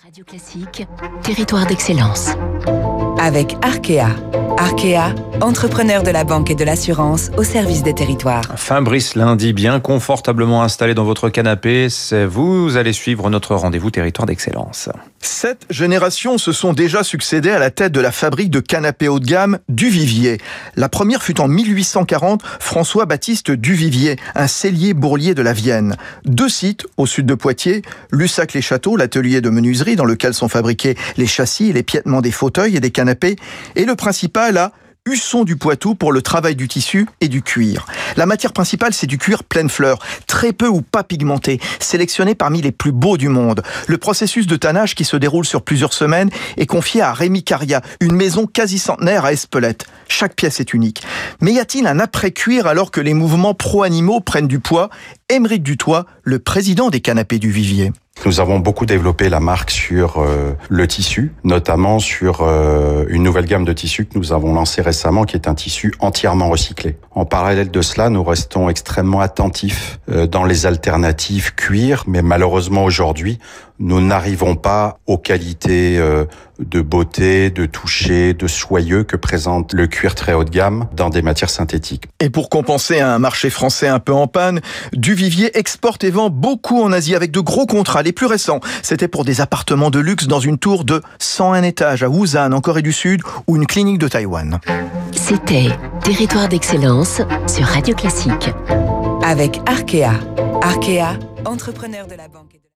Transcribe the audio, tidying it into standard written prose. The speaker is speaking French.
Radio Classique, territoire d'excellence. Avec Arkea. Arkea, entrepreneur de la banque et de l'assurance au service des territoires. Fabrice Lundy, bien confortablement installé dans votre canapé, vous allez suivre notre rendez-vous territoire d'excellence. 7 générations se sont déjà succédées à la tête de la fabrique de canapés haut de gamme Duvivier. La première fut en 1840, François-Baptiste Duvivier, un sellier bourlier de la Vienne. 2 sites au sud de Poitiers, Lussac-les-Châteaux, l'atelier de menuiserie dans lequel sont fabriqués les châssis et les piétements des fauteuils et des canapés, et le principal à Husson du Poitou pour le travail du tissu et du cuir. La matière principale, c'est du cuir pleine fleur, très peu ou pas pigmenté, sélectionné parmi les plus beaux du monde. Le processus de tannage qui se déroule sur plusieurs semaines est confié à Rémi Caria, une maison quasi centenaire à Espelette. Chaque pièce est unique. Mais y a-t-il un après-cuir alors que les mouvements pro-animaux prennent du poids ? Aymeric Dutoit, le président des canapés Duvivier. Nous avons beaucoup développé la marque sur le tissu, notamment sur une nouvelle gamme de tissus que nous avons lancée récemment, qui est un tissu entièrement recyclé. En parallèle de cela, nous restons extrêmement attentifs dans les alternatives cuir, mais malheureusement aujourd'hui, nous n'arrivons pas aux qualités de beauté, de toucher, de soyeux que présente le cuir très haut de gamme dans des matières synthétiques. Et pour compenser un marché français un peu en panne, Duvivier exporte et vend beaucoup en Asie avec de gros contrats. Les plus récents, c'était pour des appartements de luxe dans une tour de 101 étages à Busan, en Corée du Sud, ou une clinique de Taïwan. C'était Territoire d'excellence sur Radio Classique. Avec Arkea. Arkea, entrepreneur de la banque et de